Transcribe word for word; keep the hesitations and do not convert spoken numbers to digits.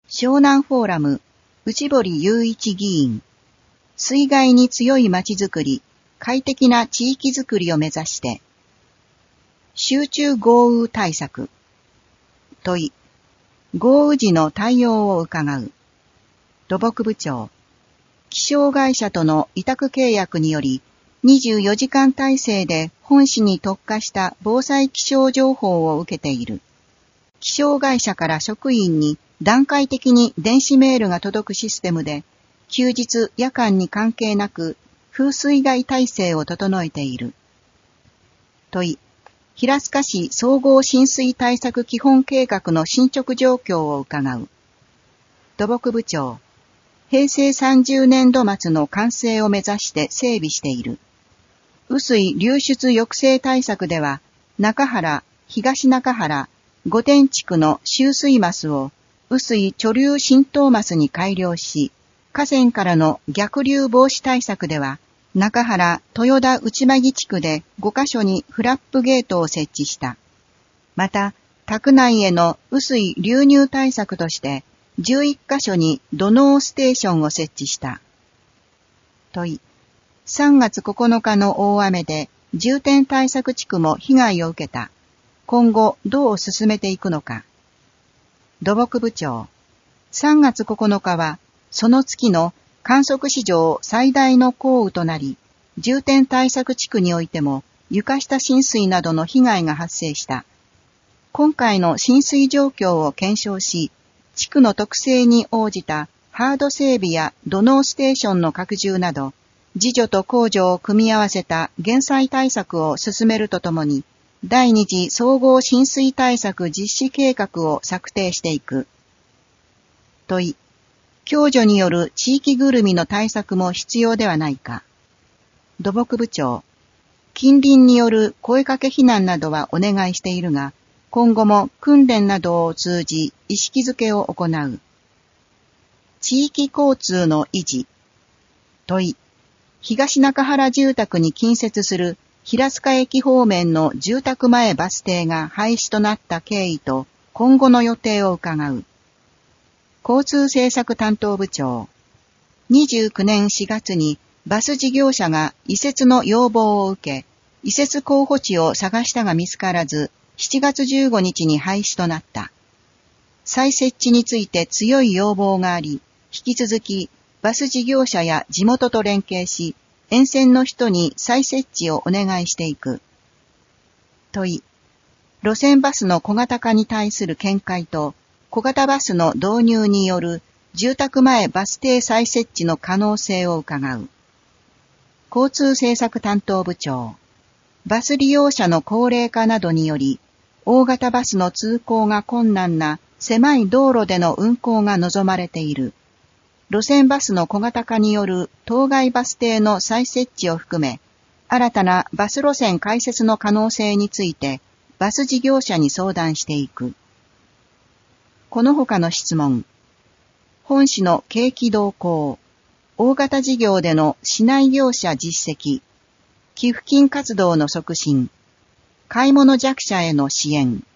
湘南フォーラム、内堀雄一議員。水害に強いまちづくり、快適な地域づくりを目指して。集中豪雨対策。問い。豪雨時の対応を伺う。土木部長。気象会社との委託契約により、にじゅうよじかん体制で本市に特化した防災気象情報を受けている。気象会社から職員に段階的に電子メールが届くシステムで、休日夜間に関係なく風水害体制を整えている。問い。平塚市総合浸水対策基本計画の進捗状況を伺う。土木部長。平成さんじゅうねんど末の完成を目指して整備している。雨水流出抑制対策では、中原、東中原、御殿地区の集水マスを雨水貯留浸透マスに改良し、河川からの逆流防止対策では、中原、豊田内間木地区でごカ所にフラップゲートを設置した。また、宅内への雨水流入対策として、じゅういっカ所に土のうステーションを設置した。問い。さんがつここのかの大雨で重点対策地区も被害を受けた。今後どう進めていくのか。土木部長。さんがつここのかは、その月の観測史上最大の降雨となり、重点対策地区においても床下浸水などの被害が発生した。今回の浸水状況を検証し、地区の特性に応じたハード整備や土のうステーションの拡充など、自助と公助を組み合わせた減災対策を進めるとともに、第二次総合浸水対策実施計画を策定していく。問い。共助による地域ぐるみの対策も必要ではないか。土木部長。近隣による声かけ避難などはお願いしているが、今後も訓練などを通じ意識づけを行う。地域交通の維持。問い。東中原住宅に近接する平塚駅方面の住宅前バス停が廃止となった経緯と今後の予定を伺う。交通政策担当部長。にじゅうきゅうねんしがつにバス事業者が移設の要望を受け、移設候補地を探したが見つからず、しちがつじゅうごにちに廃止となった。再設置について強い要望があり、引き続きバス事業者や地元と連携し、沿線の人に再設置をお願いしていく。問い。路線バスの小型化に対する見解と、小型バスの導入による住宅前バス停再設置の可能性を伺う。交通政策担当部長。バス利用者の高齢化などにより、大型バスの通行が困難な狭い道路での運行が望まれている。路線バスの小型化による当該バス停の再設置を含め、新たなバス路線開設の可能性について、バス事業者に相談していく。この他の質問。本市の景気動向、大型事業での市内業者実績、寄付金活動の促進、買い物弱者への支援。